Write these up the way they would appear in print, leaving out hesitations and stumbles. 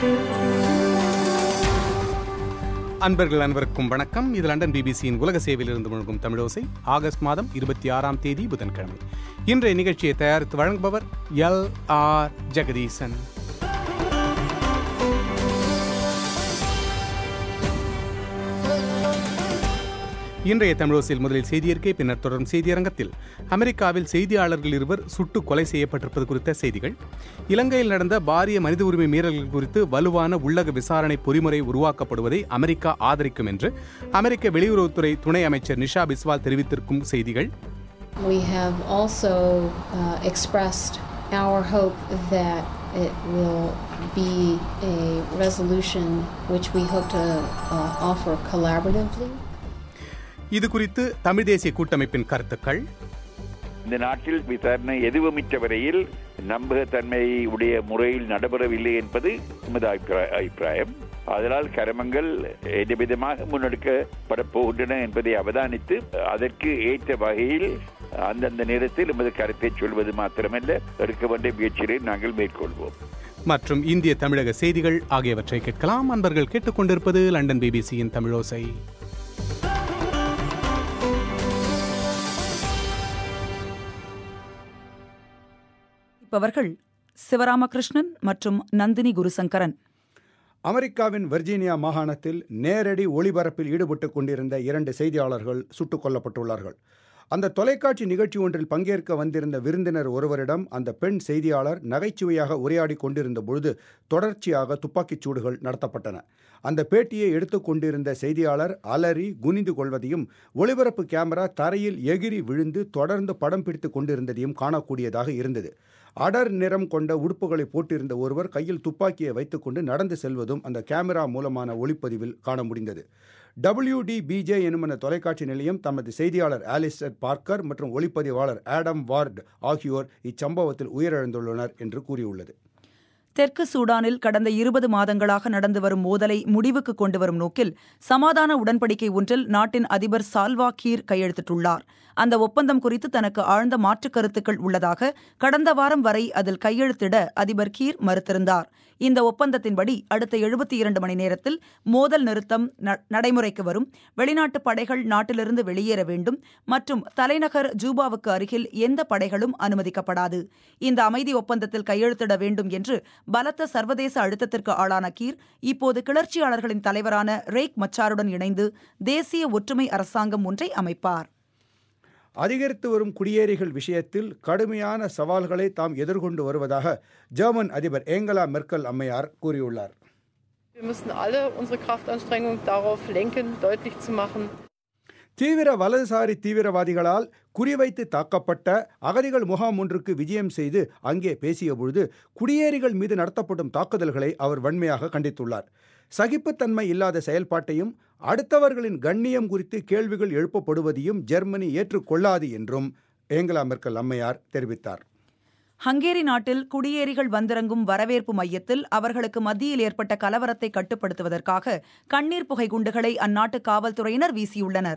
அன்பர்கள் அனைவருக்கும் வணக்கம். இது லண்டன் பிபிசியின் உலக சேவையிலிருந்து முழுகும் தமிழோசை. ஆகஸ்ட் மாதம் 26 புதன்கிழமை. இன்றைய நிகழ்ச்சியை தயாரித்து வழங்குபவர் LR ஜெகதீசன். இன்றைய தமிழோசையில் முதலில் செய்தியறிக்கை, பின்னர் தொடரும் செய்தியரங்கத்தில் அமெரிக்காவில் செய்தியாளர்கள் இருவர் சுட்டு கொலை செய்யப்பட்டிருப்பது குறித்த செய்திகள், இலங்கையில் நடந்த பாரிய மனித உரிமை மீறல்கள் குறித்து வலுவான உள்ளக விசாரணை பொறிமுறை உருவாக்கப்படுவதை அமெரிக்கா ஆதரிக்கும் என்று அமெரிக்க வெளியுறவுத்துறை துணை அமைச்சர் நிஷா பிஸ்வால் தெரிவித்திருக்கும் செய்திகள். We have also expressed our hope that it will be a resolution which we hope to offer collaboratively. இது குறித்து தமிழ் தேசிய கூட்டமைப்பின் கருத்துக்கள். இந்த நாட்டில் விசாரணை எதுவுமிட்ட வரையில் நம்பகத்தன்மை உடைய முறையில் நடைபெறவில்லை என்பது நமது அபிப்பிராயம். அதனால் கருமங்கள் எவ்விதமாக முன்னெடுக்கப்பட போகின்றன என்பதை அவதானித்து அதற்கு ஏற்ற வகையில் அந்தந்த நேரத்தில் நமது கருத்தை சொல்வது மாத்திரமல்ல, எடுக்க வேண்டிய முயற்சிகளை நாங்கள் மேற்கொள்வோம். மற்றும் இந்திய தமிழக செய்திகள் ஆகியவற்றை கேட்கலாம். அன்பர்கள் கேட்டுக்கொண்டிருப்பது லண்டன் பிபிசியின் தமிழோசை. அவர்கள் சிவராமகிருஷ்ணன் மற்றும் நந்தினி குருசங்கரன். அமெரிக்காவின் வர்ஜீனியா மாகாணத்தில் நேரடி ஒளிபரப்பில் ஈடுபட்டுக் கொண்டிருந்த 2 செய்தியாளர்கள் சுட்டுக் கொல்லப்பட்டுள்ளார்கள். அந்த தொலைக்காட்சி நிகழ்ச்சி ஒன்றில் பங்கேற்க வந்திருந்த விருந்தினர் ஒருவரிடம் அந்த பெண் செய்தியாளர் நகைச்சுவையாக உரையாடி கொண்டிருந்த பொழுது தொடர்ச்சியாக துப்பாக்கிச் சூடுகள் நடத்தப்பட்டன. அந்த பேட்டியை எடுத்துக்கொண்டிருந்த செய்தியாளர் அலறி குனிந்து கொள்வதையும் ஒளிபரப்பு கேமரா தரையில் எகிரி விழுந்து தொடர்ந்து படம் பிடித்து கொண்டிருந்ததையும் காணக்கூடியதாக இருந்தது. அடர் நிறம் கொண்ட உடுப்புகளை போட்டிருந்த ஒருவர் கையில் துப்பாக்கியை வைத்துக்கொண்டு நடந்து செல்வதும் அந்த கேமரா மூலமான ஒளிப்பதிவில் காண முடிந்தது. WDBJ எனும் தொலைக்காட்சி நிலையம் தமது செய்தியாளர் ஆலிஸ்டர் பார்க்கர் மற்றும் ஒளிப்பதிவாளர் ஆடம் வார்ட் ஆகியோர் இச்சம்பவத்தில் உயிரிழந்துள்ளனர் என்று கூறியுள்ளது. தெற்கு சூடானில் கடந்த 20 மாதங்களாக நடந்து வரும் மோதலை முடிவுக்கு கொண்டு வரும் நோக்கில் சமாதான உடன்படிக்கை ஒன்றில் நாட்டின் அதிபர் சால்வா கீர் கையெழுத்திட்டுள்ளார். அந்த ஒப்பந்தம் குறித்து தனக்கு ஆழ்ந்த மாற்றுக் கருத்துக்கள் உள்ளதாக கடந்த வாரம் வரை அதில் கையெழுத்திட அதிபர் கீர் மறுத்திருந்தார். இந்த ஒப்பந்தத்தின்படி அடுத்த 72 மணி நேரத்தில் மோதல் நிறுத்தம் நடைமுறைக்கு வரும், வெளிநாட்டு படைகள் நாட்டிலிருந்து வெளியேற வேண்டும் மற்றும் தலைநகர் ஜூபாவுக்கு அருகில் எந்த படைகளும் அனுமதிக்கப்படாது. இந்த அமைதி ஒப்பந்தத்தில் கையெழுத்திட வேண்டும் என்று பலத்த சர்வதேச அழுத்தத்திற்கு ஆளான கீர் இப்போது கிளர்ச்சியாளர்களின் தலைவரான ரேக் மச்சாருடன் இணைந்து தேசிய ஒற்றுமை அரசாங்கம் ஒன்றை அமைப்பார். அதிகரித்து வரும் குடியேறிகள் விஷயத்தில் கடுமையான சவால்களை தாம் எதிர்கொண்டு வருவதாக ஜெர்மன் அதிபர் ஏங்கலா மெர்க்கல் அம்மையார் கூறியுள்ளார். தீவிர வலதுசாரி தீவிரவாதிகளால் குறிவைத்து தாக்கப்பட்ட அகதிகள் முகாம் ஒன்றுக்கு விஜயம் செய்து அங்கே பேசியபொழுது குடியேறிகள் மீது நடத்தப்படும் தாக்குதல்களை அவர் வன்மையாக கண்டித்துள்ளார். சகிப்புத்தன்மை இல்லாத செயல்பாட்டையும் அடுத்தவர்களின் கண்ணியம் குறித்து கேள்விகள் எழுப்பப்படுவதையும் ஜெர்மனி ஏற்றுக்கொள்ளாது என்றும் ஏங்கலா மெர்க்கல் அம்மையார் தெரிவித்தார். ஹங்கேரி நாட்டில் குடியேறிகள் வந்திறங்கும் வரவேற்பு மையத்தில் அவர்களுக்கு மத்தியில் ஏற்பட்ட கலவரத்தை கட்டுப்படுத்துவதற்காக கண்ணீர் புகை குண்டுகளை அந்நாட்டு காவல்துறையினர் வீசியுள்ளனர்.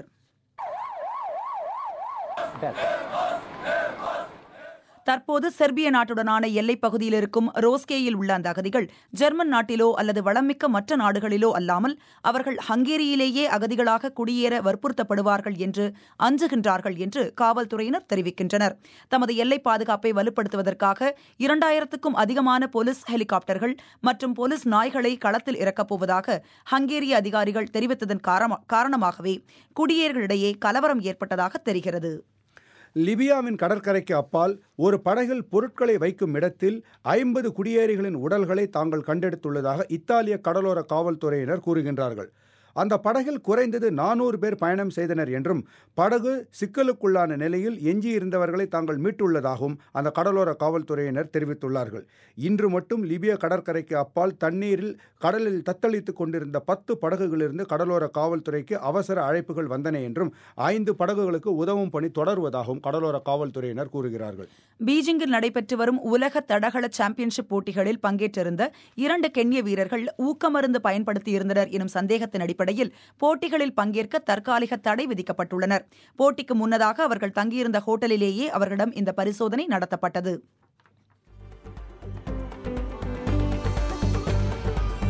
தற்போது செர்பிய நாட்டுடனான எல்லைப் பகுதியில் இருக்கும் ரோஸ்கேயில் உள்ள அந்த அகதிகள் ஜெர்மன் நாட்டிலோ அல்லது வளமிக்க மற்ற நாடுகளிலோ அல்லாமல் அவர்கள் ஹங்கேரியிலேயே அகதிகளாக குடியேற வற்புறுத்தப்படுவார்கள் என்று அஞ்சுகின்றார்கள் என்று காவல்துறையினர் தெரிவிக்கின்றனர். தமது எல்லை பாதுகாப்பை வலுப்படுத்துவதற்காக 2000க்கும் அதிகமான போலீஸ் ஹெலிகாப்டர்கள் மற்றும் போலீஸ் நாய்களை களத்தில் இறக்கப் போவதாக ஹங்கேரிய அதிகாரிகள் தெரிவித்ததன் காரணமாகவே குடியேறிகளிடையே கலவரம் ஏற்பட்டதாக தெரிகிறது. லிபியாவின் கடற்கரைக்கு அப்பால் ஒரு படகில் பொருட்களை வைக்கும் இடத்தில் 50 குடியேறிகளின் உடல்களை தாங்கள் கண்டெடுத்துள்ளதாக இத்தாலிய கடலோர காவல்துறையினர் கூறுகின்றார்கள். அந்த படகில் குறைந்தது 400 பேர் பயணம் செய்தனர் என்றும் படகு சிக்கலுக்குள்ளான நிலையில் எஞ்சியிருந்தவர்களை தாங்கள் மீட்டுள்ளதாகவும் அந்த கடலோர காவல்துறையினர் தெரிவித்துள்ளார்கள். இன்று மட்டும் லிபிய கடற்கரைக்கு அப்பால் தண்ணீரில் கடலில் தத்தளித்துக் கொண்டிருந்த 10 படகுகளிலிருந்து கடலோர காவல்துறைக்கு அவசர அழைப்புகள் வந்தன என்றும் 5 படகுகளுக்கு உதவும் பணி தொடர்வதாகவும் கடலோர காவல்துறையினர் கூறுகிறார்கள். பீஜிங்கில் நடைபெற்று வரும் உலக தடகள சாம்பியன்ஷிப் போட்டிகளில் பங்கேற்றிருந்த 2 கென்ய வீரர்கள் ஊக்கமருந்து பயன்படுத்தியிருந்தனர் எனும் சந்தேகத்தின் அடிப்படையில் போட்டிகளில் பங்கேற்க தற்காலிக தடை விதிக்கப்பட்டுள்ளனர். போட்டிக்கு முன்னதாக அவர்கள் தங்கியிருந்த ஹோட்டலிலேயே அவர்களிடம் இந்த பரிசோதனை நடத்தப்பட்டது.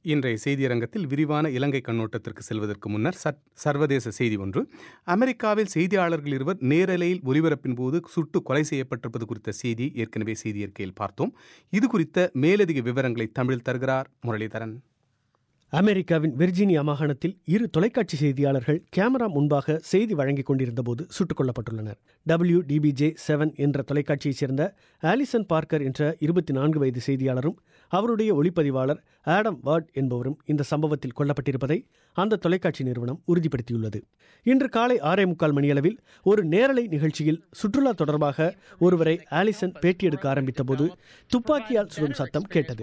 இன்றைய செய்தியரங்கத்தில் விரிவான இலங்கை கண்ணோட்டத்திற்கு செல்வதற்கு முன்னர் சர்வதேச செய்தி ஒன்று. அமெரிக்காவில் செய்தியாளர்கள் இருவர் நேரலையில் ஒலிபரப்பின் போது சுட்டு கொலை செய்யப்பட்டிருப்பது குறித்த செய்தி ஏற்கனவே செய்தியறிக்கையில் பார்த்தோம். இது குறித்த மேலதிக விவரங்களை தமிழில் தருகிறார் முரளிதரன். அமெரிக்காவின் வெர்ஜீனியா மாகாணத்தில் 2 தொலைக்காட்சி செய்தியாளர்கள் கேமரா முன்பாக செய்தி வழங்கிக் கொண்டிருந்த போது சுட்டுக் கொல்லப்பட்டுள்ளனர். WDBJ-7 என்ற தொலைக்காட்சியைச் சேர்ந்த ஆலிசன் பார்க்கர் என்ற 24 வயது செய்தியாளரும் அவருடைய ஒளிப்பதிவாளர் ஆடம் வார்ட் என்பவரும் இந்த சம்பவத்தில் கொல்லப்பட்டிருப்பதை அந்த தொலைக்காட்சி நிறுவனம் உறுதிப்படுத்தியுள்ளது. இன்று காலை 6:45 மணியளவில் ஒரு நேரலை நிகழ்ச்சியில் சுற்றுலா தொடர்பாக ஒருவரை ஆலிசன் பேட்டியெடுக்க ஆரம்பித்த போது துப்பாக்கியால் சுடும் சத்தம் கேட்டது.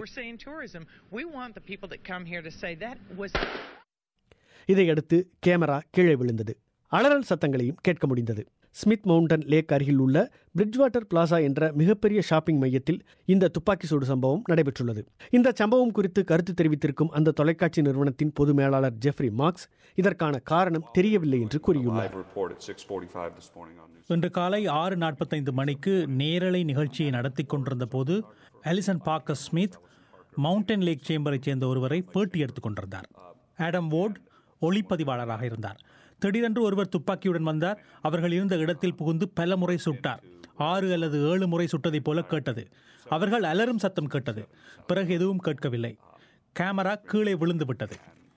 இதையடுத்து கேமரா கீழே விழுந்தது. அலறல் சத்தங்களையும் கேட்க முடிந்தது. ஸ்மித் மவுண்டன் லேக் அருகில் உள்ள பிரிட்ஜ்வாட்டர் பிளாசா என்ற மிகப்பெரிய ஷாப்பிங் மையத்தில் இந்த துப்பாக்கி சூடு சம்பவம் நடைபெற்றுள்ளது. இந்த சம்பவம் குறித்து கருத்து தெரிவித்திருக்கும் அந்த தொலைக்காட்சி நிறுவனத்தின் பொது மேலாளர் ஜெஃப்ரி மார்க்ஸ் இதற்கான காரணம் தெரியவில்லை என்று கூறியுள்ளார். இன்று காலை 6:45 மணிக்கு நேரலை நிகழ்ச்சியை நடத்தி கொண்டிருந்த போது Alison Parker Smith Mountain Lake சேம்பரைச் சேர்ந்த ஒருவரை பேட்டி எடுத்துக் கொண்டிருந்தார். ஆடம் வார்ட் ஒளிப்பதிவாளராக இருந்தார். திடீரென்று ஒருவர் துப்பாக்கியுடன் வந்தார். அவர்கள் இருந்த இடத்தில் புகுந்து பல முறை சுட்டார். 6 அல்லது 7 முறை சுட்டதைப் போல கேட்டது. அவர்கள் அலறும் சத்தம் கேட்டது. பிறகு எதுவும் கேட்கவில்லை. கேமரா கீழே விழுந்து விட்டது.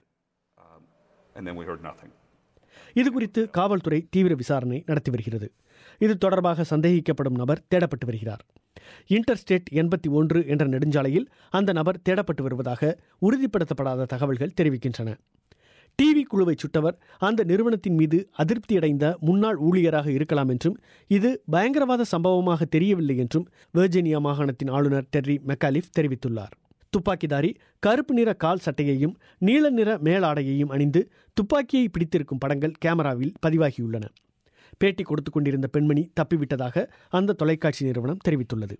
இது குறித்து காவல்துறை தீவிர விசாரணை நடத்தி வருகிறது. இது தொடர்பாக சந்தேகிக்கப்படும் நபர் தேடப்பட்டு வருகிறார். இன்டர்ஸ்டேட் 81 என்ற நெடுஞ்சாலையில் அந்த நபர் தேடப்பட்டு வருவதாக உறுதிப்படுத்தப்படாத தகவல்கள் தெரிவிக்கின்றன. டிவி குழுவை சுட்டவர் அந்த நிறுவனத்தின் மீது அதிருப்தியடைந்த முன்னாள் ஊழியராக இருக்கலாம் என்றும் இது பயங்கரவாத சம்பவமாக தெரியவில்லை என்றும் வெர்ஜீனியா மாகாணத்தின் ஆளுநர் டெர்ரி மெக்காலிஃப் தெரிவித்துள்ளார். துப்பாக்கிதாரி கருப்பு நிற கால் சட்டையையும் நீல நிற மேலாடையையும் அணிந்து துப்பாக்கியை பிடித்திருக்கும் படங்கள் கேமராவில் பதிவாகியுள்ளன. பேட்டி கொடுத்துக் கொண்டிருந்த பெண்மணி தப்பிவிட்டதாக அந்த தொலைக்காட்சி நிறுவனம் தெரிவித்துள்ளது.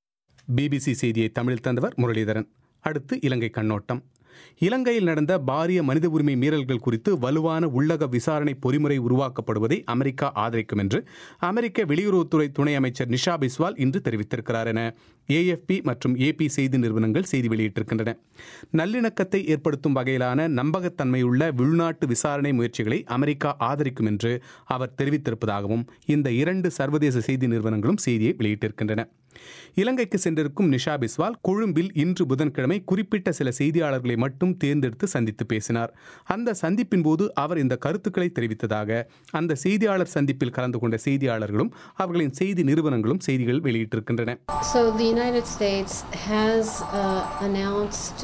BBC செய்தியை தமிழில் தந்தவர் முரளிதரன். அடுத்து இலங்கை கண்ணோட்டம். இலங்கையில் நடந்த பாரிய மனித உரிமை மீறல்கள் குறித்து வலுவான உள்ளக விசாரணை பொறிமுறை உருவாக்கப்படுவதை அமெரிக்கா ஆதரிக்கும் என்று அமெரிக்க வெளியுறவுத்துறை துணை அமைச்சர் நிஷா பிஸ்வால் இன்று தெரிவித்திருக்கிறார் என AFP மற்றும் AP செய்தி நிறுவனங்கள் செய்தி வெளியிட்டிருக்கின்றன. நல்லிணக்கத்தை ஏற்படுத்தும் வகையிலான நம்பகத்தன்மையுள்ள உள்நாட்டு விசாரணை முயற்சிகளை அமெரிக்கா ஆதரிக்கும் என்று அவர் தெரிவித்திருப்பதாகவும் இந்த 2 சர்வதேச செய்தி நிறுவனங்களும் செய்தியை வெளியிட்டிருக்கின்றன. இலங்கைக்கு சென்றிருக்கும் நிஷா பிஸ்வால் கொழும்பில் இன்று புதன்கிழமை குறிப்பிட்ட சில செய்தியாளர்களை மட்டும் தேர்ந்தெடுத்து சந்தித்து பேசினார். அந்த சந்திப்பின் போது அவர் இந்த கருத்துக்களை தெரிவித்ததாக அந்த செய்தியாளர் சந்திப்பில் கலந்து கொண்ட செய்தியாளர்களும் அவர்களின் செய்தி நிறுவனங்களும் செய்திகள் வெளியிட்டிருக்கின்றன. So the United States has announced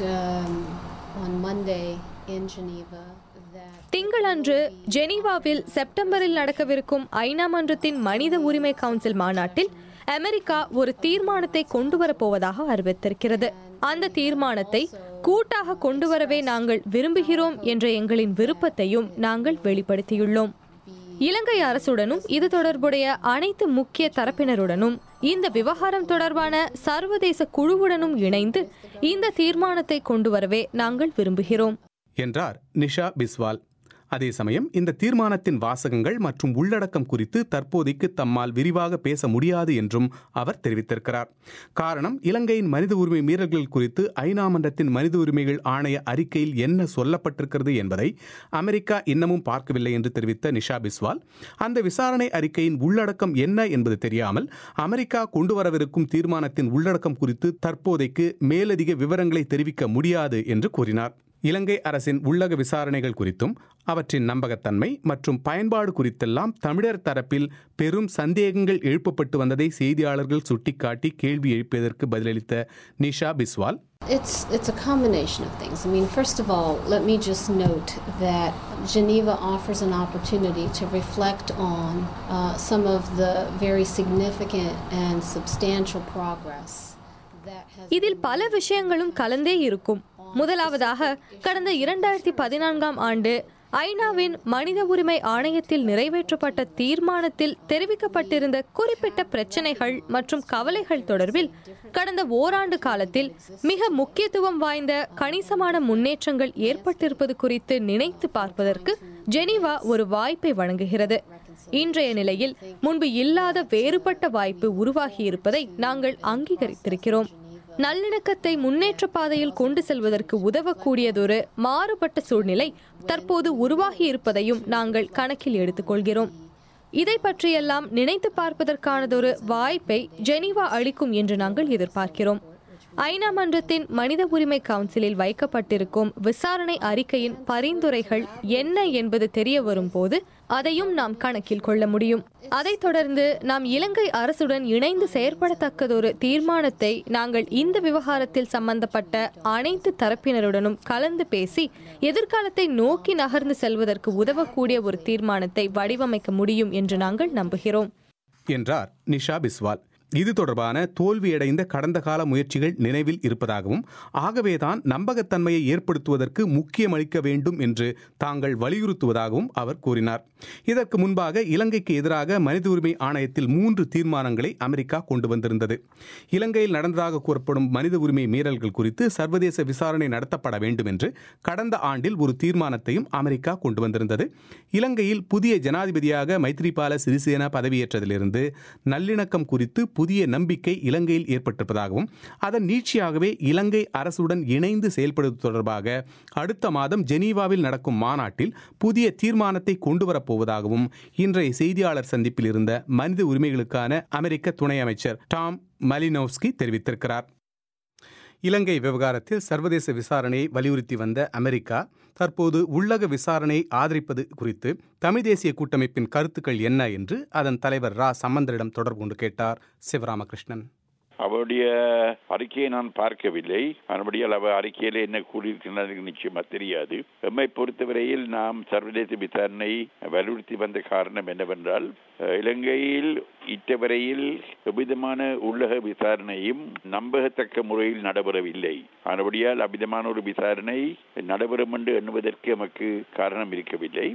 on Monday in Geneva that திங்களன்று ஜெனீவாவில் செப்டம்பரில் நடக்கவிருக்கும் ஐநா மன்றத்தின் மனித உரிமை கவுன்சில் மாநாட்டில் அமெரிக்கா ஒரு தீர்மானத்தை கொண்டு வரப்போவதாக அறிவித்திருக்கிறது. அந்த தீர்மானத்தை கூட்டாக கொண்டு வரவே நாங்கள் விரும்புகிறோம் என்ற எங்களின் விருப்பத்தையும் நாங்கள் வெளிப்படுத்தியுள்ளோம். இலங்கை அரசுடனும் இது தொடர்புடைய அனைத்து முக்கிய தரப்பினருடனும் இந்த விவகாரம் தொடர்பான சர்வதேச குழுவுடனும் இணைந்து இந்த தீர்மானத்தை கொண்டு வரவே நாங்கள் விரும்புகிறோம் என்றார் நிஷா பிஸ்வால். அதே சமயம் இந்த தீர்மானத்தின் வாசகங்கள் மற்றும் உள்ளடக்கம் குறித்து தற்போதைக்கு தம்மால் விரிவாக பேச முடியாது என்றும் அவர் தெரிவித்திருக்கிறார். காரணம், இலங்கையின் மனித உரிமை மீறல்கள் குறித்து ஐநா மன்றத்தின் மனித உரிமைகள் ஆணைய அறிக்கையில் என்ன சொல்லப்பட்டிருக்கிறது என்பதை அமெரிக்கா இன்னமும் பார்க்கவில்லை என்று தெரிவித்த நிஷா பிஸ்வால், அந்த விசாரணை அறிக்கையின் உள்ளடக்கம் என்ன என்பது தெரியாமல் அமெரிக்கா கொண்டு வரவிருக்கும் தீர்மானத்தின் உள்ளடக்கம் குறித்து தற்போதைக்கு மேலதிக விவரங்களை தெரிவிக்க முடியாது என்று கூறினார். இலங்கை அரசின் உள்ளக விசாரணைகள் குறித்தும் அவற்றின் நம்பகத்தன்மை மற்றும் பயன்பாடு குறித்தெல்லாம் தமிழர் தரப்பில் பெரும் சந்தேகங்கள் எழுப்பப்பட்டு வந்ததை செய்தியாளர்கள் சுட்டிக்காட்டி கேள்வி எழுப்பியதற்கு பதிலளித்த Nisha Biswal, It's a combination of things. I mean, first of all, let me just note that Geneva offers an opportunity to reflect on some of the very significant and substantial progress that has. இதில் பல விஷயங்களும் கலந்தே இருக்கும். முதலாவதாக, கடந்த 2014ஆம் ஆண்டு ஐநாவின் மனித உரிமை ஆணையத்தில் நிறைவேற்றப்பட்ட தீர்மானத்தில் தெரிவிக்கப்பட்டிருந்த குறிப்பிட்ட பிரச்சனைகள் மற்றும் கவலைகள் தொடர்பில் கடந்த ஓராண்டு காலத்தில் மிக முக்கியத்துவம் வாய்ந்த கணிசமான முன்னேற்றங்கள் ஏற்பட்டிருப்பது குறித்து நினைத்து பார்ப்பதற்கு ஜெனீவா ஒரு வாய்ப்பை வழங்குகிறது. இன்றைய நிலையில் முன்பு இல்லாத வேறுபட்ட வாய்ப்பு உருவாகியிருப்பதை நாங்கள் அங்கீகரித்திருக்கிறோம். நல்லிணக்கத்தை முன்னேற்ற பாதையில் கொண்டு செல்வதற்கு உதவக்கூடியதொரு மாறுபட்ட சூழ்நிலை தற்போது உருவாகி இருப்பதையும் நாங்கள் கணக்கில் எடுத்துக்கொள்கிறோம். இதை பற்றியெல்லாம் நினைத்து பார்ப்பதற்கானதொரு வாய்ப்பை ஜெனீவா அளிக்கும் என்று நாங்கள் எதிர்பார்க்கிறோம். ஐநா மன்றத்தின் மனித உரிமை கவுன்சிலில் வைக்கப்பட்டிருக்கும் விசாரணை அறிக்கையின் பரிந்துரைகள் என்ன என்பது தெரிய வரும் போது அதையும் நாம் கணக்கில் கொள்ள முடியும். அதைத் தொடர்ந்து நாம் இலங்கை அரசுடன் இணைந்து செயற்படத்தக்கதொரு தீர்மானத்தை நாங்கள் இந்த விவகாரத்தில் சம்பந்தப்பட்ட அனைத்து தரப்பினருடனும் கலந்து பேசி எதிர்காலத்தை நோக்கி நகர்ந்து செல்வதற்கு உதவக்கூடிய ஒரு தீர்மானத்தை வடிவமைக்க முடியும் என்று நாங்கள் நம்புகிறோம் என்றார் நிஷா பிஸ்வால். இது தொடர்பான தோல்வியடைந்த கடந்த கால முயற்சிகள் நினைவில் இருப்பதாகவும் ஆகவேதான் நம்பகத்தன்மையை ஏற்படுத்துவதற்கு முக்கியமளிக்க வேண்டும் என்று தாங்கள் வலியுறுத்துவதாகவும் அவர் கூறினார். இதற்கு முன்பாக இலங்கைக்கு எதிராக மனித உரிமை ஆணையத்தில் 3 தீர்மானங்களை அமெரிக்கா கொண்டு வந்திருந்தது. இலங்கையில் நடந்ததாக கூறப்படும் மனித உரிமை மீறல்கள் குறித்து சர்வதேச விசாரணை நடத்தப்பட வேண்டும் என்று கடந்த ஆண்டில் ஒரு தீர்மானத்தையும் அமெரிக்கா கொண்டு வந்திருந்தது. இலங்கையில் புதிய ஜனாதிபதியாக மைத்ரிபால சிறிசேனா பதவியேற்றதிலிருந்து நல்லிணக்கம் குறித்து புதிய நம்பிக்கை இலங்கையில் ஏற்பட்டிருப்பதாகவும் அதன் நீட்சியாகவே இலங்கை அரசுடன் இணைந்து செயல்படுவது தொடர்பாக அடுத்த மாதம் ஜெனீவாவில் நடக்கும் மாநாட்டில் புதிய தீர்மானத்தை கொண்டுவரப்போவதாகவும் இன்றைய செய்தியாளர் சந்திப்பில் இருந்த மனித உரிமைகளுக்கான அமெரிக்க துணை அமைச்சர் டாம் மலினோவ்ஸ்கி தெரிவித்திருக்கிறார். இலங்கை விவகாரத்தில் சர்வதேச விசாரணையை வலியுறுத்தி வந்த அமெரிக்கா தற்போது உள்ளக விசாரணையை ஆதரிப்பது குறித்து தமிழ் தேசிய கூட்டமைப்பின் கருத்துக்கள் என்ன என்று அதன் தலைவர் ரா சம்பந்தரிடம் தொடர்பு கொண்டு கேட்டார் சிவராமகிருஷ்ணன். அவருடைய அறிக்கையை நான் பார்க்கவில்லை. மறுபடியும் அவர் அறிக்கையில என்ன கூறியிருக்கிறது நிச்சயமா தெரியாது. எம்மை பொறுத்தவரையில் நாம் சர்வதேச விசாரணை வலியுறுத்தி வந்த காரணம் என்னவென்றால், இலங்கையில் இட்டவரையில் எவ்விதமான உள்ளக விசாரணையும் நம்பகத்தக்க முறையில் நடைபெறவில்லை. மறுபடியால் அவ்விதமான ஒரு விசாரணை நடைபெறும் என்று எண்ணுவதற்கு நமக்கு காரணம் இருக்கவில்லை.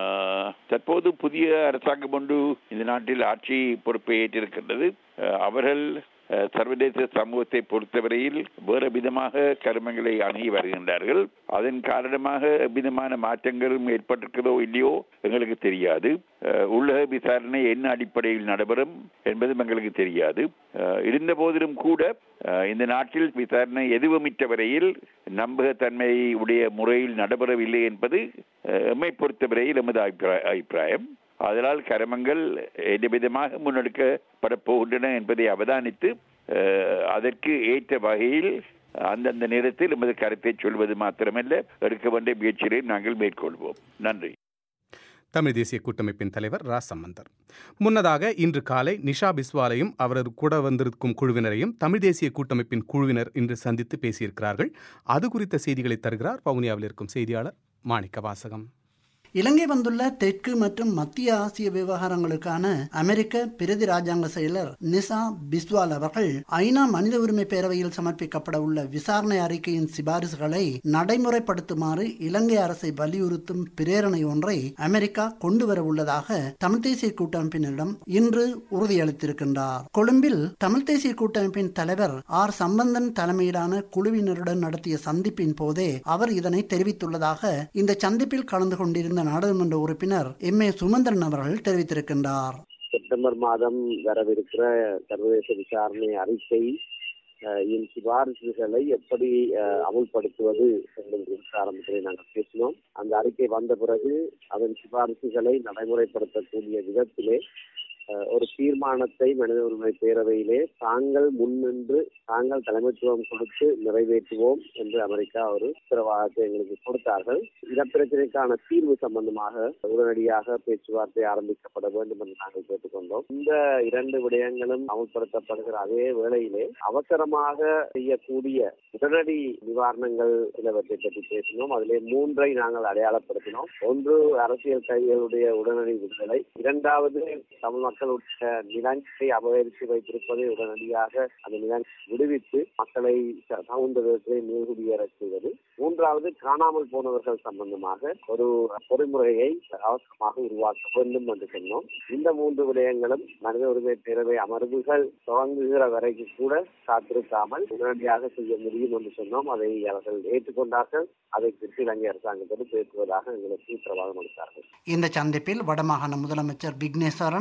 தற்போது புதிய அரசாங்கம் ஒன்று இந்த நாட்டில் ஆட்சி பொறுப்பை ஏற்றிருக்கின்றது. அவர்கள் சர்வதேச சமூகத்தை பொறுத்தவரையில் வேறு விதமாக கருமங்களை அணுகி வருகின்றார்கள். அதன் காரணமாக விதமான மாற்றங்களும் ஏற்பட்டிருக்கிறதோ இல்லையோ எங்களுக்கு தெரியாது. உள்ளக விசாரணை என்ன அடிப்படையில் நடைபெறும் என்பதும் எங்களுக்கு தெரியாது. இருந்த போதிலும் கூட இந்த நாட்டில் விசாரணை எதுவுமிட்ட வரையில் நம்பகத்தன்மை உடைய முறையில் நடைபெறவில்லை என்பது எம்மை பொறுத்தவரையில் எமது அபிப்பிராயம். அதனால் கருமங்கள் எவ்விதமாக முன்னெடுக்கப்பட போகின்றன என்பதை அவதானித்து அதற்கு ஏற்ற வகையில் அந்தந்த நேரத்தில் எமது கருத்தை சொல்வது மாத்திரமல்ல, எடுக்க வேண்டிய முயற்சிகளை நாங்கள் மேற்கொள்வோம். நன்றி. தமிழ் தேசிய கூட்டமைப்பின் தலைவர் ரா சம்பந்தர். முன்னதாக இன்று காலை நிஷா பிஸ்வாலையும் அவரது கூட வந்திருக்கும் குழுவினரையும் தமிழ் தேசிய கூட்டமைப்பின் குழுவினர் இன்று சந்தித்து பேசியிருக்கிறார்கள். அது குறித்த செய்திகளை தருகிறார் வவுனியாவில் இருக்கும் செய்தியாளர் மாணிக்க வாசகம். இலங்கை வந்துள்ள தெற்கு மற்றும் மத்திய ஆசிய விவகாரங்களுக்கான அமெரிக்க பிரதி ராஜாங்க செயலர் நிஷா பிஸ்வால் அவர்கள் ஐநா மனித உரிமை பேரவையில் சமர்ப்பிக்கப்பட உள்ள விசாரணை அறிக்கையின் சிபாரிசுகளை நடைமுறைப்படுத்துமாறு இலங்கை அரசை வலியுறுத்தும் பிரேரணை ஒன்றை அமெரிக்கா கொண்டு வர உள்ளதாக தமிழ் தேசிய கூட்டமைப்பினரிடம் இன்று உறுதியளித்திருக்கின்றார். கொழும்பில் தமிழ் தேசிய கூட்டமைப்பின் தலைவர் ஆர் சம்பந்தன் தலைமையிலான குழுவினருடன் நடத்திய சந்திப்பின் போதே அவர் இதனை தெரிவித்துள்ளதாக இந்த சந்திப்பில் கலந்து கொண்டிருந்த நாடாளுமன்ற உறுப்பினர் எம்.ஏ. சுமந்திரன் அவர்கள் தெரிவித்திருக்கின்றார். செப்டம்பர் மாதம் வரவிருக்கிற சர்வதேச விசாரணை அறிக்கை சிபாரிசுகளை எப்படி அமுல்படுத்துவது என்பது ஆரம்பத்திலே நாங்கள் பேசினோம். அந்த அறிக்கை வந்த பிறகு அதன் சிபாரிசுகளை நடைமுறைப்படுத்தக்கூடிய விதத்திலே ஒரு தீர்மானத்தை மனித உரிமை பேரவையிலே தாங்கள் முன்னின்று தாங்கள் தலைமைத்துவம் கொடுத்து நிறைவேற்றுவோம் என்று அமெரிக்கா ஒரு உத்தரவாதத்தை எங்களுக்கு கொடுத்தார்கள். இனப்பிரச்சனைக்கான தீர்வு சம்பந்தமாக உடனடியாக பேச்சுவார்த்தை ஆரம்பிக்கப்பட வேண்டும் என்று நாங்கள் கேட்டுக்கொண்டோம். இந்த 2 விடயங்களும் அமல்படுத்தப்படுகிற அதே வேளையிலே அவசரமாக செய்யக்கூடிய உடனடி நிவாரணங்கள் சிலவற்றை பற்றி பேசினோம். அதிலே 3 நாங்கள் அடையாளப்படுத்தினோம். 1, அரசியல் கைதிகளுடைய உடனடி விடுதலை. 2வது, தமிழ் மக்களுடைய நிலங்களை அபகரித்து வைத்திருப்பதை உடனடியாக அந்த நிலங்களை விடுவித்து மக்களை தகுந்த விதத்திலே மீள்குடியேற செய்வது. 3வது, காணாமல் போனவர்கள் சம்பந்தமாக ஒரு பொறிமுறையை அவசரமாக உருவாக்க வேண்டும் என்று சொன்னோம். இந்த 3 விடயங்களும் மனித உரிமை பேரவை அமர்வுகள் தொடங்குகிற வரைக்கும் கூட காத்திருக்காமல் உடனடியாக செய்ய முடியும் என்று சொன்னோம். அதை அவர்கள் ஏற்றுக்கொண்டார்கள். அதை குறித்து இலங்கை அரசாங்கத்தோடு பேசுவதாக எங்களுக்கு உத்தரவாதம் அளித்தார்கள். இந்த சந்திப்பில் வடமாகாண முதலமைச்சர் விக்னேஸ்வரன் மற்ற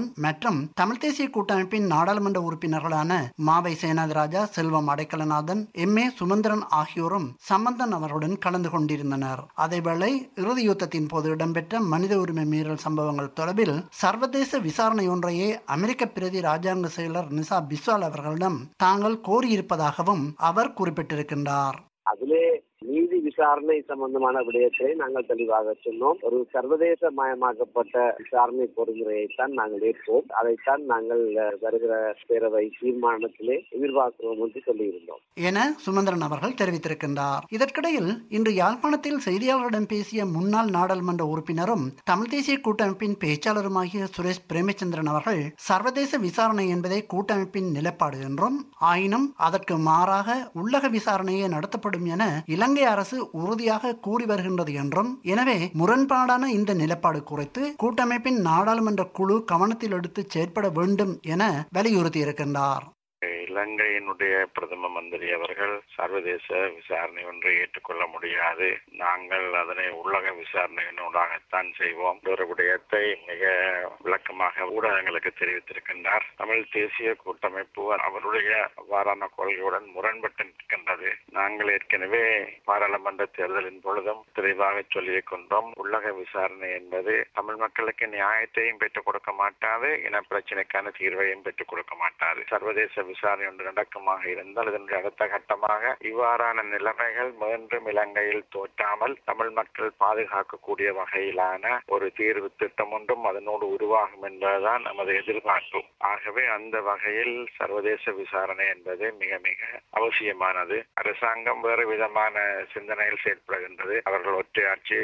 மற்றும் தமிழ் தேசிய கூட்டமைப்பின் நாடாளுமன்ற உறுப்பினர்களான மாவை சேனாதிராஜா, செல்வம் அடைக்கலநாதன், எம்.ஏ. சுமந்திரன் ஆகியோரும் சம்பந்தன் அவர்களுடன் கலந்து கொண்டிருந்தனர். அதேவேளை இறுதி யுத்தத்தின் போது இடம்பெற்ற மனித உரிமை மீறல் சம்பவங்கள் தொடர்பில் சர்வதேச விசாரணை ஒன்றையே அமெரிக்க பிரதி ராஜாங்க செயலர் நிசா பிஸ்வால் அவர்களிடம் தாங்கள் கோரியிருப்பதாகவும் அவர் குறிப்பிட்டிருக்கின்றார். அதிலே நீதி விசாரணை சம்பந்தமான விடயத்தை நாங்கள் தெளிவாக சொன்னோம். ஒரு சர்வதேச மயமாக்கப்பட்ட விசாரணை பொறிமுறையைத்தான் நாங்கள் ஏற்போம். அதைத்தான் நாங்கள் வருகிற பேரவை தீர்மானத்திலே எதிர்பார்க்கிறோம் என்று சொல்லியிருந்தோம் என சுமந்திரன் அவர்கள் தெரிவித்திருக்கின்றார். இதற்கிடையில் இன்று யாழ்ப்பாணத்தில் செய்தியாளர்களிடம் பேசிய முன்னாள் நாடாளுமன்ற உறுப்பினரும் தமிழ் தேசிய கூட்டமைப்பின் பேச்சாளருமாகிய சுரேஷ் பிரேமச்சந்திரன் அவர்கள் சர்வதேச விசாரணை என்பதே கூட்டமைப்பின் நிலைப்பாடு என்றும், ஆயினும் அதற்கு மாறாக உள்ளக விசாரணையே நடத்தப்படும் என இலங்கை அரசு உறுதியாக கூறி வருகின்றது என்றும், எனவே முரண்பாடான இந்த நிலைப்பாடு குறித்து கூட்டமைப்பின் நாடாளுமன்ற குழு கவனத்தில் எடுத்து செயற்பட வேண்டும் என வலியுறுத்தியிருக்கின்றார். இலங்கையினுடைய பிரதம மந்திரி அவர்கள் சர்வதேச விசாரணை ஒன்றை ஏற்றுக்கொள்ள முடியாது, நாங்கள் அதனை உள்ளக விசாரணையினூடாகத்தான் செய்வோம் ஒரு விடயத்தை மிக விளக்கமாக ஊடகங்களுக்கு தெரிவித்திருக்கின்றார். தமிழ் தேசிய கூட்டமைப்பு அவருடைய அவ்வாறான கொள்கையுடன் முரண்பட்டு நிற்கின்றது. நாங்கள் ஏற்கனவே பாராளுமன்ற தேர்தலின் பொழுதும் தெளிவாக சொல்லிக் கொண்டோம், உள்ளக விசாரணை என்பது தமிழ் மக்களுக்கு நியாயத்தையும் பெற்றுக் கொடுக்க மாட்டாது, இன பிரச்சனைக்கான தீர்வையும் பெற்றுக் கொடுக்க மாட்டாது. சர்வதேச விசாரணை ஒன்று நடக்கமாக இருந்தால் இதனுடைய அடுத்த கட்டமாக இவ்வாறான நிலைமைகள் மீண்டும் இலங்கையில் தோற்றாமல் தமிழ் மக்கள் பாதுகாக்கக்கூடிய வகையிலான ஒரு தீர்வு திட்டம் ஒன்றும் அதனோடு உருவாகும் என்பதுதான் நமது எதிர்பார்ப்பு. ஆகவே அந்த வகையில் சர்வதேச விசாரணை என்பது மிக மிக அவசியமானது. அரசாங்கம் வேறு விதமான சிந்தனையில் செயல்படுகின்றது. அவர்கள் ஒற்றையாட்சி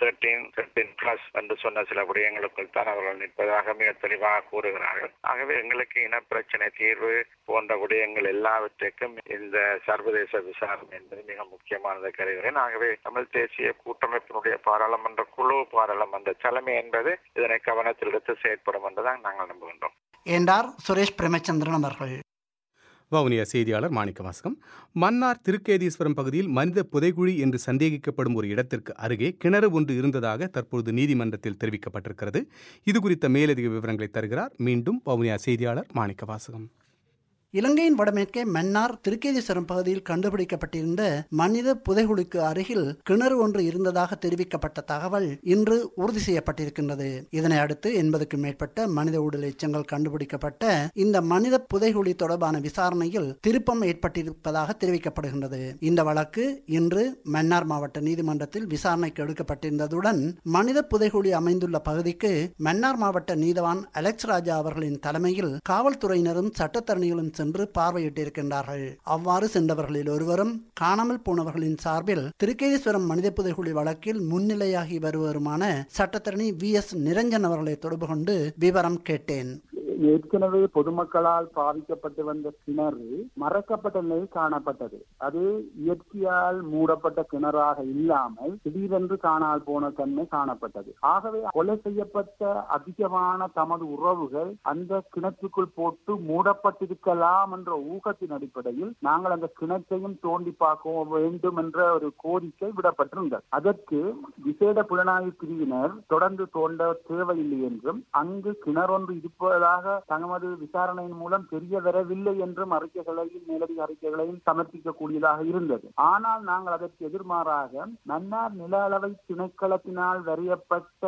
13+ என்று சொன்ன சில விடயங்களுக்குள் தான் அவர்கள் நிற்பதாக மிக தெளிவாக கூறுகிறார்கள். ஆகவே எங்களுக்கு இனப்பிரச்சனை தீர்வு போன்ற விடயங்கள் எல்லாவற்றுக்கும் இந்த சர்வதேச விசாரணை என்பது மிக முக்கியமானது கருதுகிறேன். ஆகவே தமிழ் தேசிய கூட்டமைப்பினுடைய பாராளுமன்ற குழு, பாராளுமன்ற தலைமை என்பது இதனை கவனத்தில் எடுத்து செயற்படும் என்றுதான் நாங்கள் நம்புகின்றோம் என்றார் சுரேஷ் பிரேமச்சந்திரன் அவர்கள். வவுனியா செய்தியாளர் மாணிக்கவாசகம். மன்னார் திருக்கேதீஸ்வரம் பகுதியில் மனித புதைகுழி என்று சந்தேகிக்கப்படும் ஒரு இடத்திற்கு அருகே கிணறு ஒன்று இருந்ததாக தற்பொழுது நீதிமன்றத்தில் தெரிவிக்கப்பட்டிருக்கிறது. இது குறித்த மேலதிக விவரங்களை தருகிறார் மீண்டும் வவுனியா செய்தியாளர் மாணிக்கவாசகம். இலங்கையின் வடமேற்கே மன்னார் திருக்கேதீஸ்வரம் பகுதியில் கண்டுபிடிக்கப்பட்டிருந்த மனித புதைகுழிக்கு அருகில் கிணறு ஒன்று இருந்ததாக தெரிவிக்கப்பட்ட தகவல் இன்று உறுதி செய்யப்பட்டிருக்கின்றது. இதனை அடுத்து 80க்கும் மேற்பட்ட மனித உடல் எச்சங்கள் கண்டுபிடிக்கப்பட்ட இந்த மனித புதைகுழி தொடர்பான விசாரணையில் திருப்பம் ஏற்பட்டிருப்பதாக தெரிவிக்கப்படுகின்றது. இந்த வழக்கு இன்று மன்னார் மாவட்ட நீதிமன்றத்தில் விசாரணைக்கு எடுக்கப்பட்டிருந்ததுடன் மனித புதைகுழி அமைந்துள்ள பகுதிக்கு மன்னார் மாவட்ட நீதவான் அலெக்ஸ் ராஜா அவர்களின் தலைமையில் காவல்துறையினரும் சட்டத்தரணிகளும் சென்று பார்வையிட்டிருக்கின்றார்கள். அவ்வாறு சென்றவர்களில் ஒருவரும் காணாமல் போனவர்களின் சார்பில் திருக்கேதீஸ்வரம் மனித புதைகுழி வழக்கில் முன்னிலையாகி வருவருமான சட்டத்தரணி VS நிரஞ்சன் அவர்களை தொடர்பு கொண்டு விவரம் கேட்டேன். ஏற்கனவே பொதுமக்களால் பாதிக்கப்பட்டு வந்த கிணறு மறைக்கப்பட்ட நிலையில் காணப்பட்டது. அது இயற்கையால் மூடப்பட்ட கிணறாக இல்லாமல் திடீரென்று காணால் போன தன்மை காணப்பட்டது. ஆகவே கொலை செய்யப்பட்ட அதிகமான தமது உறவுகள் அந்த கிணற்றுக்குள் போட்டு மூடப்பட்டிருக்கலாம் என்ற ஊகத்தின் அடிப்படையில் நாங்கள் அந்த கிணற்றையும் தோண்டி பார்க்க வேண்டும் என்ற ஒரு கோரிக்கை விடப்பட்டிருந்தது. அதற்கு விசேட புலனாய்வு பிரிவினர் தொடர்ந்து தோண்ட தேவையில்லை என்றும் அங்கு கிணறொன்று இருப்பதாக தமது விசாரணையின் மூலம் தெரிய வரவில்லை என்றும் அறிக்கைகளையும் மேலதிக அறிக்கைகளையும் சமர்ப்பிக்க கூடியதாக இருந்தது. ஆனால் நாங்கள் அதற்கு எதிர்மாறாக மன்னார் நில அளவை திணைக்களத்தினால் வரையப்பட்ட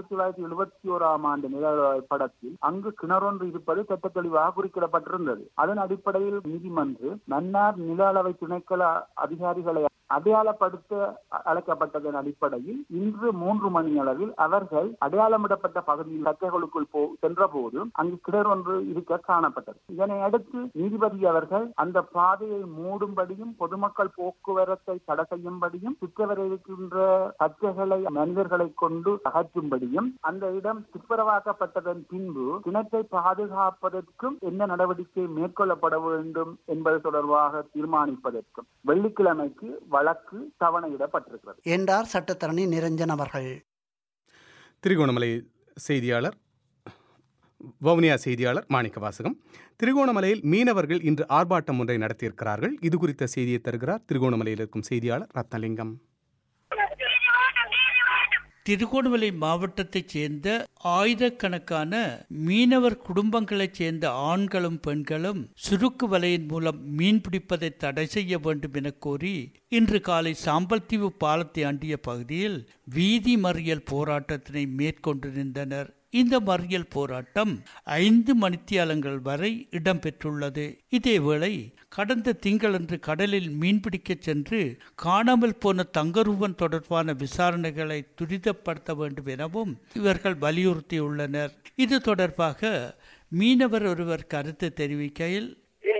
1971 நில அளவை படத்தில் அங்கு கிணறொன்று இருப்பது திட்ட தெளிவாக குறிப்பிடப்பட்டிருந்தது. அதன் அடிப்படையில் நீதிமன்றம் மன்னார் நில அளவை திணைக்கள அதிகாரிகளை அடையாளப்படுத்த அழைக்கப்பட்டதன் அடிப்படையில் இன்று 3 மணி அளவில் அவர்கள் அடையாளமிடப்பட்ட பகுதியில் சட்டைகளுக்குள் சென்ற போது அங்கு கிணறு ஒன்று இருக்க காணப்பட்டது. இதனை அடுத்து நீதிபதி அவர்கள் அந்த பாதையை மூடும்படியும் பொதுமக்கள் போக்குவரத்தை தடை செய்யும்படியும் சுற்றவர இருக்கின்ற சட்டைகளை மனிதர்களை கொண்டு அகற்றும்படியும் அந்த இடம் துப்புரவாக்கப்பட்டதன் பின்பு கிணற்றை பாதுகாப்பதற்கும் என்ன நடவடிக்கை மேற்கொள்ளப்பட வேண்டும் என்பது தொடர்பாக தீர்மானிப்பதற்கும் வெள்ளிக்கிழமைக்கு வழக்கு தவணையிடப்பட்டிருக்கிறது என்றார் சட்டத்தரணி நிரஞ்சன் அவர்கள். திருகோணமலை செய்தியாளர் வவுனியா செய்தியாளர் மாணிக்கவாசகம். திருகோணமலையில் மீனவர்கள் இன்று ஆர்ப்பாட்டம் ஒன்றை நடத்தியிருக்கிறார்கள். இது குறித்த செய்தியை தருகிறார் திருகோணமலையில் இருக்கும் செய்தியாளர் ரத்னலிங்கம். திருகோணமலை மாவட்டத்தைச் சேர்ந்த ஆயிரக்கணக்கான மீனவர் குடும்பங்களைச் சேர்ந்த ஆண்களும் பெண்களும் சுருக்கு வலையின் மூலம் மீன் பிடிப்பதை தடை செய்ய வேண்டும் என கோரி இன்று காலை சாம்பல்தீவு பாலத்தை அண்டிய பகுதியில் வீதி மறியல் போராட்டத்தினை மேற்கொண்டிருந்தனர். இந்த மறியல் போராட்டம் 5 மணித்தியாலங்கள் வரை இடம்பெற்றுள்ளது. இதேவேளை கடந்த திங்களன்று கடலில் மீன்பிடிக்க சென்று காணாமல் போன தங்கரூபன் தொடர்பான விசாரணைகளை துரிதப்படுத்த வேண்டும் எனவும் இவர்கள் வலியுறுத்தியுள்ளனர். இது தொடர்பாக மீனவர் ஒருவர் கருத்து தெரிவிக்கையில்,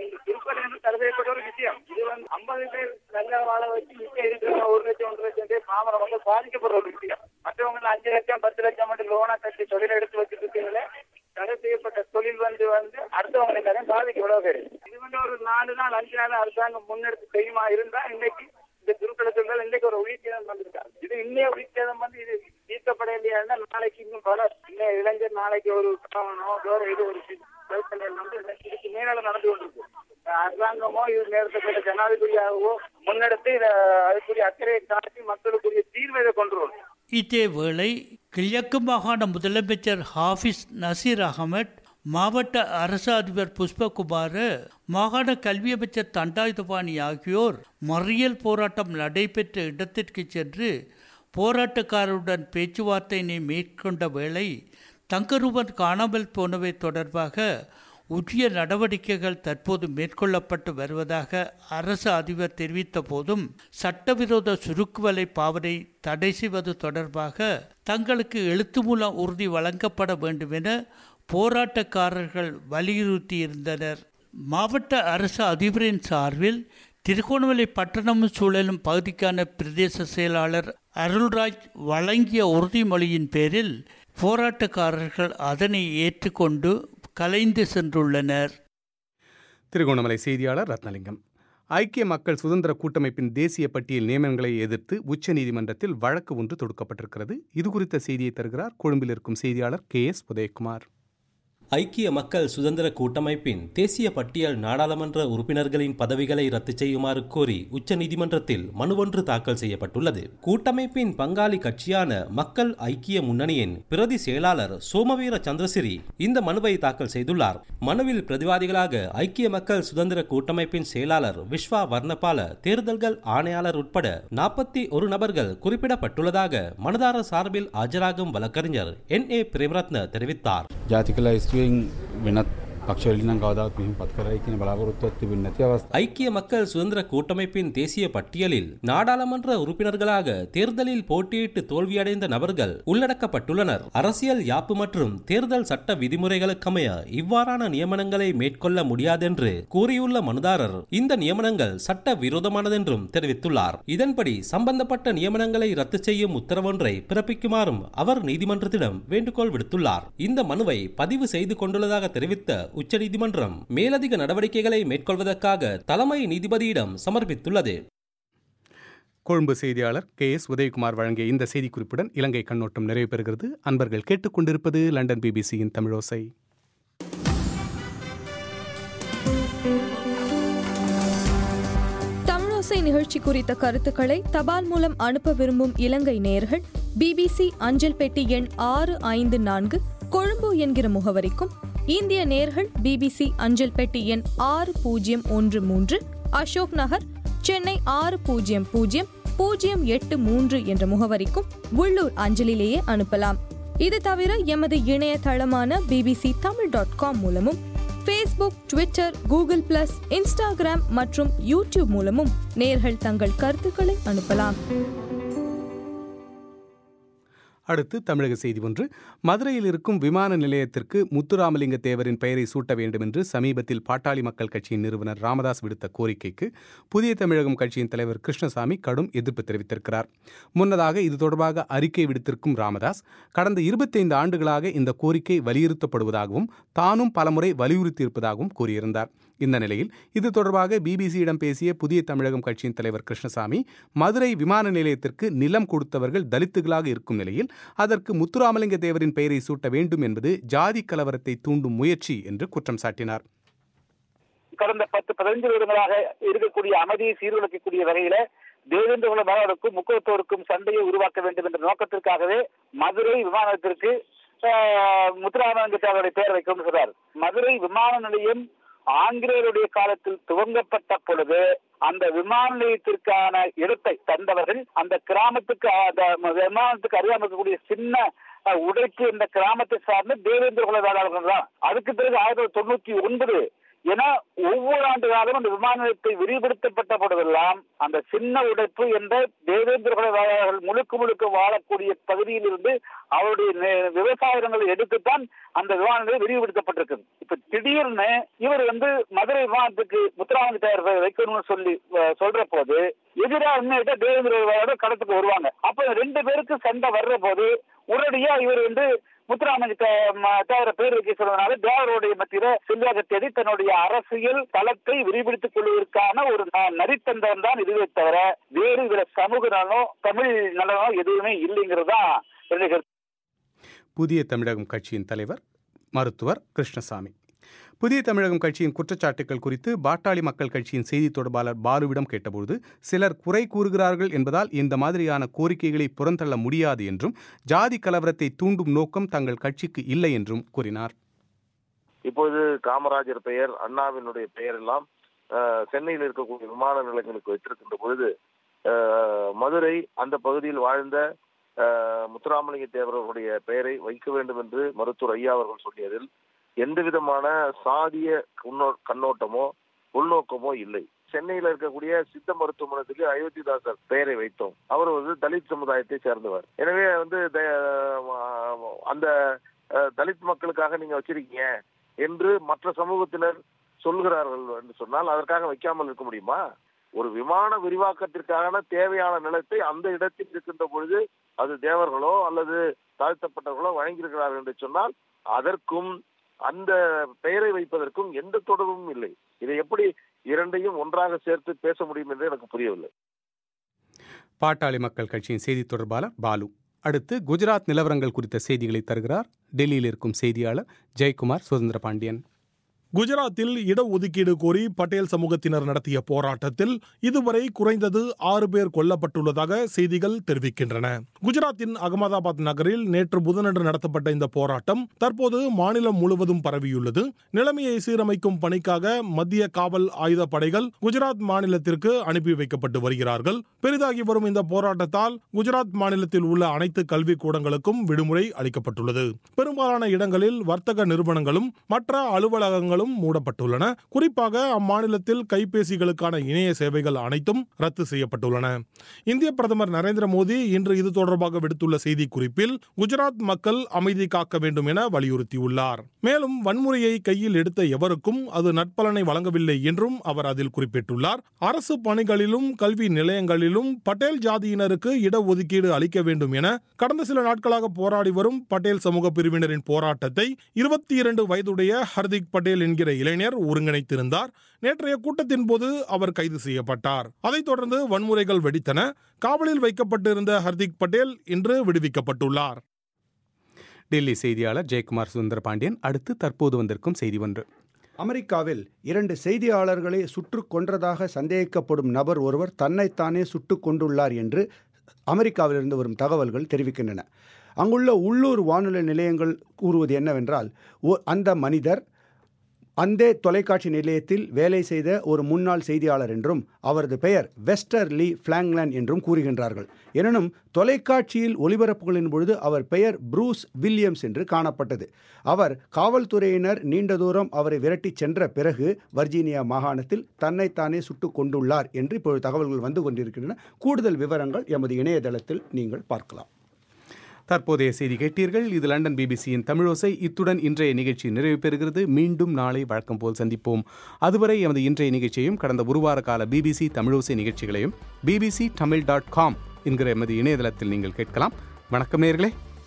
ஒரு விஷயம் இது 50 பேர் நல்ல வாழ வச்சு மிச்சம் இருக்கிற 1 லட்சம் 1 லட்சம் பேர் பாமரம் வந்து பாதிக்கப்படுற ஒரு விஷயம். மற்றவங்க 5 லட்சம் 10 லட்சம் மட்டும் லோனா கட்டி தொழில் எடுத்து வச்சிருக்கீங்களே, தடை செய்யப்பட்ட தொழில் வந்து அடுத்தவங்களுக்கு பாதிக்க எவ்வளவு பேர். இது ஒரு 4 நாள் 5 நாள் அரசாங்கம் முன்னெடுத்து செய்யுமா இருந்தா இன்னைக்கு இந்த துருக்கெடுத்துகள் இன்னைக்கு ஒரு உயிர்ச்சேதம் வந்திருக்காங்க. இது இன்னைய உயிர்ச்சேதம் வந்து இது தீர்க்கப்படையா நாளைக்கு இன்னும் பல இன்னும் இளைஞர் நாளைக்கு ஒரு இது ஒரு மேலால நடந்து கொண்டிருக்கு. அரசாங்கமோ இது நேரத்தை ஜனாதிபதியாகவோ முன்னெடுத்து அதுக்குரிய அக்கறையை காட்டி மக்களுக்குரிய தீர்வை கொண்டு வரும். இதேவேளை கிழக்கு மாகாண முதலமைச்சர் ஹாஃபிஸ் நசீர் அகமட், மாவட்ட அரசு அதிபர் புஷ்பகுமார், மாகாண கல்வி அமைச்சர் தண்டாயுதபாணி ஆகியோர் மறியல் போராட்டம் நடைபெற்ற இடத்திற்கு சென்று போராட்டக்காரருடன் பேச்சுவார்த்தையினை மேற்கொண்ட வேளை தங்கரூபன் காணாமல் போனவை தொடர்பாக உரிய நடவடிக்கைகள் தற்போது மேற்கொள்ளப்பட்டு வருவதாக அரசு அதிபர் தெரிவித்த போதும் சட்டவிரோத சுருக்குவலை பாவனை தடை செய்வது தொடர்பாக தங்களுக்கு எழுத்து மூலம் உறுதி வழங்கப்பட வேண்டும் என போராட்டக்காரர்கள் வலியுறுத்தியிருந்தனர். மாவட்ட அரசு அதிபரின் சார்பில் திருகோணமலை பட்டணமும் சூழலும் பகுதிக்கான பிரதேச செயலாளர் அருள்ராஜ் வழங்கிய உறுதிமொழியின் பேரில் போராட்டக்காரர்கள் அதனை ஏற்றுக்கொண்டு கலைந்து சென்றுள்ளனர். திருகோணமலை செய்தியாளர் ரத்னலிங்கம். ஐக்கிய மக்கள் சுதந்திர கூட்டமைப்பின் தேசிய பட்டியல் நியமனங்களை எதிர்த்து உச்சநீதிமன்றத்தில் வழக்கு ஒன்று தொடுக்கப்பட்டிருக்கிறது. இது குறித்த செய்தியை தருகிறார் கொழும்பில் இருக்கும் செய்தியாளர் KS உதயகுமார். ஐக்கிய மக்கள் சுதந்திர கூட்டமைப்பின் தேசிய பட்டியல் நாடாளுமன்ற உறுப்பினர்களின் பதவிகளை ரத்து செய்யுமாறு கோரி உச்சநீதிமன்றத்தில் மனு ஒன்று தாக்கல் செய்யப்பட்டுள்ளது. கூட்டமைப்பின் பங்காளி கட்சியான மக்கள் ஐக்கிய முன்னணியின் பிரதி செயலாளர் சோமவீர சந்திரசிறி இந்த மனுவை தாக்கல் செய்துள்ளார். மனுவில் பிரதிவாதிகளாக ஐக்கிய மக்கள் சுதந்திர கூட்டமைப்பின் செயலாளர் விஸ்வா வர்ணபால, தேர்தல்கள் ஆணையாளர் உட்பட 41 நபர்கள் குறிப்பிடப்பட்டுள்ளதாக மனுதாரர் சார்பில் ஆஜராகும் வழக்கறிஞர் NA பிரேமரத்ன தெரிவித்தார். ஐக்கிய மக்கள் சுதந்திர கூட்டமைப்பின் தேசிய பட்டியலில் நாடாளுமன்ற உறுப்பினர்களாக தேர்தலில் போட்டியிட்டு தோல்வியடைந்த நபர்கள் உள்ளடக்கப்பட்டுள்ளனர். அரசியல் யாப்பு மற்றும் தேர்தல் சட்ட விதிமுறைகளுக்கமைய இவ்வாறான நியமனங்களை மேற்கொள்ள முடியாதென்று கூறியுள்ள மனுதாரர் இந்த நியமனங்கள் சட்ட விரோதமானதென்றும் தெரிவித்துள்ளார். இதன்படி சம்பந்தப்பட்ட நியமனங்களை ரத்து செய்யும் உத்தரவொன்றை பிறப்பிக்குமாறும் அவர் நீதிமன்றத்திடம் வேண்டுகோள் விடுத்துள்ளார். இந்த மனுவை பதிவு செய்து கொண்டுள்ளதாக தெரிவித்த உச்சநீதிமன்றம் மேலதிக நடவடிக்கைகளை மேற்கொள்வதற்காக தலைமை நீதிபதியிடம் சமர்ப்பித்துள்ளது. கொழும்பு செய்தியாளர் KS உதயகுமார் வழங்கிய இந்த செய்திக்குறிப்புடன் இலங்கை கண்ணோட்டம் நிறைவு பெறுகிறது. அன்பர்கள் கேட்டுக்கொண்டிருப்பது லண்டன் BBC-யின் தமிழோசை. தமிழோசை நிகழ்ச்சி குறித்த கருத்துக்களை தபால் மூலம் அனுப்ப விரும்பும் இலங்கை நேயர்கள் BBC அஞ்சல் பெட்டி எண் 654 கொழும்பு என்கிற முகவரிக்கும், இந்திய நேயர்கள் BBC அஞ்சல் பெட்டி எண் 6013 அசோக் நகர், சென்னை 600083 என்ற முகவரிக்கும் உள்ளூர் அஞ்சலிலேயே அனுப்பலாம். இது தவிர எமது இணையதளமான bbctamil.com மூலமும், Facebook, Twitter, Google+, Instagram மற்றும் YouTube மூலமும் நேயர்கள் தங்கள் கருத்துக்களை அனுப்பலாம். அடுத்து தமிழக செய்தி ஒன்று. மதுரையில் இருக்கும் விமான நிலையத்திற்கு முத்துராமலிங்க தேவரின் பெயரை சூட்ட வேண்டும் என்று சமீபத்தில் பாட்டாளி மக்கள் கட்சியின் நிறுவனர் ராமதாஸ் விடுத்த கோரிக்கைக்கு புதிய தமிழகம் கட்சியின் தலைவர் கிருஷ்ணசாமி கடும் எதிர்ப்பு தெரிவித்திருக்கிறார். முன்னதாக இது தொடர்பாக அறிக்கை விடுத்திருக்கும் ராமதாஸ், கடந்த 25 ஆண்டுகளாக இந்த கோரிக்கை வலியுறுத்தப்படுவதாகவும் தானும் பலமுறை வலியுறுத்தியிருப்பதாகவும் கூறியிருந்தார். இந்த நிலையில் இது தொடர்பாக பிபிசியிடம் பேசிய புதிய தமிழகம் கட்சியின் தலைவர் கிருஷ்ணசாமி, மதுரை விமான நிலையத்திற்கு நிலம் கொடுத்தவர்கள் தலித்துகளாக இருக்கும் நிலையில் அதற்கு முத்துராமலிங்க தேவரின் பெயரை சூட்ட வேண்டும் என்பது ஜாதி கலவரத்தை தூண்டும் முயற்சி என்று குற்றம் சாட்டினார். கடந்த 10-15 வருடங்களாக இருக்கக்கூடிய அமைதியை சீர்குலைக்கக்கூடிய வகையில தேவேந்திர குல வேளாளருக்கும் முக்குளத்தோருக்கும் சண்டையை உருவாக்க வேண்டும் என்ற நோக்கத்திற்காகவே மதுரை விமானத்திற்கு முத்துராமலிங்க தேவருடைய பெயர் வைக்கணும்னு சொல்றார். மதுரை விமான நிலையம் ஆங்கிலேயருடைய காலத்தில் துவங்கப்பட்ட பொழுது அந்த விமான நிலையத்திற்கான இடத்தை தந்தவர்கள் அந்த கிராமத்துக்கு, அந்த விமானத்துக்கு அறியாமல் இருக்கக்கூடிய சின்ன உடைப்பு இந்த கிராமத்தை சார்ந்த தேவேந்திர குல வேளாளர்கள் தான். அதுக்கு பிறகு 1999 என ஒவ்வொரு ஆண்டு காலம் அந்த விமான நிலையத்தை விரிவுபடுத்தப்பட்ட பொழுதெல்லாம் அந்த சின்ன உடைப்பு என்ற தேவேந்திர குல வேளாளர்கள் முழுக்க வாழக்கூடிய பகுதியில் இருந்து அவருடைய விவசாய இடங்களை எடுத்துத்தான் அந்த விமான நிலையம் விரிவுபடுத்தப்பட்டிருக்கு. இப்ப திடீர்னு இவர் மதுரை விமானத்துக்கு முத்துராமலிங்க தேவர் வைக்கணும்னு சொல்ற போது எதிராக இன்னும் தேவேந்திர வேளாளர் களத்துக்கு வருவாங்க. அப்ப 2 பேருக்கு சண்டை வர்ற போது உடனடியா இவர் முத்துராமலிங்க தேவர பேர் வைக்க சொல்வதனால தேவருடைய மத்தியில செல்வாக தேடி தன்னுடைய அரசியல் தளத்தை விரிவுபடுத்திக் கொள்வதற்கான ஒரு நரித்தந்தம் தான் இதுவே தவிர வேறு இதுல சமூக நலனோ தமிழ் நலனோ எதுவுமே இல்லைங்கிறதா. புதிய தமிழகம் கட்சியின் தலைவர் மருத்துவர் கிருஷ்ணசாமி. புதிய தமிழகம் கட்சியின் குற்றச்சாட்டுகள் குறித்து பாட்டாளி மக்கள் கட்சியின் செய்தி தொடர்பாளர் பாலுவிடம் கேட்டபோது சிலர் குறை கூறுகிறார்கள் என்பதால் இந்த மாதிரியான கோரிக்கைகளை புறந்தள்ள முடியாது என்றும் ஜாதி கலவரத்தை தூண்டும் நோக்கம் தங்கள் கட்சிக்கு இல்லை என்றும் கூறினார். இப்போது காமராஜர் பெயர், அண்ணாவினுடைய பெயர் எல்லாம் சென்னையில் இருக்கக்கூடிய விமான நிலையங்களுக்கு வைத்திருக்கின்ற பொழுது மதுரை அந்த பகுதியில் வாழ்ந்த முத்துராமலிங்க தேவருடைய பெயரை வைக்க வேண்டும் என்று மருத்துவர் ஐயா அவர்கள் சொல்லியதில் எந்த விதமான சாதிய கண்ணோட்டமோ உள்நோக்கமோ இல்லை. சென்னையில இருக்கக்கூடிய சித்த மருத்துவமனைக்கு அயோத்திதாசர் பெயரை வைத்தோம். அவர் தலித் சமுதாயத்தை சேர்ந்தவர். எனவே அந்த தலித் மக்களுக்காக நீங்க வச்சிருக்கீங்க என்று மற்ற சமூகத்தினர் சொல்கிறார்கள் என்று சொன்னால் அதற்காக வைக்காமல் இருக்க முடியுமா? ஒரு விமான விரிவாக்கத்திற்கான தேவையான நிலத்தை அந்த இடத்தில் இருக்கின்ற பொழுது அது தேவர்களோ அல்லது தாழ்த்தப்பட்டவர்களோ வழங்கியிருக்கிறார்கள் என்று சொன்னால் அதற்கும் அந்த பெயரை வைப்பதற்கும் எந்த தொடர்பும் இல்லை. இதை எப்படி இரண்டையும் ஒன்றாக சேர்த்து பேச முடியும் என்று எனக்கு புரியவில்லை. பாட்டாளி மக்கள் கட்சியின் செய்தி தொடர்பாளர் பாலு. அடுத்து குஜராத் நிலவரங்கள் குறித்த செய்திகளை தருகிறார் டெல்லியில் இருக்கும் செய்தியாளர் ஜெயக்குமார் சுதந்திர பாண்டியன். குஜராத்தில் இடஒதுக்கீடு கோரி பட்டேல் சமூகத்தினர் நடத்திய போராட்டத்தில் இதுவரை குறைந்தது 6 பேர் கொல்லப்பட்டுள்ளதாக செய்திகள் தெரிவிக்கின்றன. குஜராத்தின் அகமதாபாத் நகரில் நேற்று புதனன்று நடத்தப்பட்ட இந்த போராட்டம் தற்போது மாநிலம் முழுவதும் பரவியுள்ளது. நிலைமையை சீரமைக்கும் பணிக்காக மத்திய காவல் ஆயுத படைகள் குஜராத் மாநிலத்திற்கு அனுப்பி வைக்கப்பட்டு வருகிறார்கள். பெரிதாகி வரும் இந்த போராட்டத்தால் குஜராத் மாநிலத்தில் உள்ள அனைத்து கல்விக் கூடங்களுக்கும் விடுமுறை அளிக்கப்பட்டுள்ளது. பெரும்பாலான இடங்களில் வர்த்தக நிறுவனங்களும் மற்ற அலுவலகங்களும் மூடப்பட்டுள்ளன. குறிப்பாக அம்மாநிலத்தில் கைபேசிகளுக்கான இணைய சேவைகள் அனைத்தும் ரத்து செய்யப்பட்டுள்ளன. இந்திய பிரதமர் நரேந்திர மோடி இன்று இது தொடர்பாக விடுத்துள்ள செய்திக்குறிப்பில் குஜராத் மக்கள் அமைதி காக்க வேண்டும் என வலியுறுத்தியுள்ளார். மேலும் வன்முறையை கையில் எடுத்த எவருக்கும் அது நற்பலனை வழங்கவில்லை என்றும் அவர் அதில் குறிப்பிட்டுள்ளார். அரசு பணிகளிலும் கல்வி நிலையங்களிலும் பட்டேல் ஜாதியினருக்கு இடஒதுக்கீடு அளிக்க வேண்டும் என கடந்த சில நாட்களாக போராடி வரும் பட்டேல் சமூக பிரிவினரின் போராட்டத்தை 22 வயதுடைய ஹர்திக் பட்டேல் என்கிற இளைஞர் ஒருங்கிணைத்திருந்தார். நேற்றைய கூட்டத்தின் போது அவர் கைது செய்யப்பட்டார். அதைத் தொடர்ந்து வன்முறைகள் வெடித்தன. காவலில் வைக்கப்பட்டிருந்த ஹர்திக் பட்டேல் இன்று விடுவிக்கப்பட்டுள்ளார். டெல்லி செய்தியாளர் ஜெயக்குமார் சுந்தர பாண்டியன். அடுத்து தற்போது வந்திருக்கும் செய்தி ஒன்று. அமெரிக்காவில் 2 செய்தியாளர்களை சுட்டுக் கொன்றதாக சந்தேகிக்கப்படும் நபர் ஒருவர் தன்னைத்தானே சுட்டுக் கொண்டுள்ளார் என்று அமெரிக்காவிலிருந்து வரும் தகவல்கள் தெரிவிக்கின்றன. அங்குள்ள உள்ளூர் வானொலி நிலையங்கள் கூறுவது என்னவென்றால் அந்த மனிதர் அந்த தொலைக்காட்சி நிலையத்தில் வேலை செய்த ஒரு முன்னாள் செய்தியாளர் என்றும் அவரது பெயர் வெஸ்டர் லீ பிளாங்லான் என்றும் கூறுகின்றார்கள். எனினும் தொலைக்காட்சியில் ஒளிபரப்புகளின் பொழுது அவர் பெயர் ப்ரூஸ் வில்லியம்ஸ் என்று காணப்பட்டது. அவர் காவல்துறையினர் நீண்ட தூரம் அவரை விரட்டிச் சென்ற பிறகு வர்ஜீனியா மாகாணத்தில் தன்னைத்தானே சுட்டுக் கொண்டுள்ளார் என்று இப்பொழுது தகவல்கள் வந்து கொண்டிருக்கின்றன. கூடுதல் விவரங்கள் எமது இணையதளத்தில் நீங்கள் பார்க்கலாம். தற்போதைய செய்தி கேட்டீர்கள். இது லண்டன் பிபிசியின் தமிழோசை. இத்துடன் இன்றைய நிகழ்ச்சி நிறைவு பெறுகிறது. மீண்டும் நாளை வழக்கம் போல் சந்திப்போம். அதுவரை எமது இன்றைய நிகழ்ச்சியையும் கடந்த ஒரு வார கால பிபிசி தமிழோசை நிகழ்ச்சிகளையும் bbctamil.com என்கிற எமது இணையதளத்தில் நீங்கள் கேட்கலாம். வணக்கம் நேயர்களே.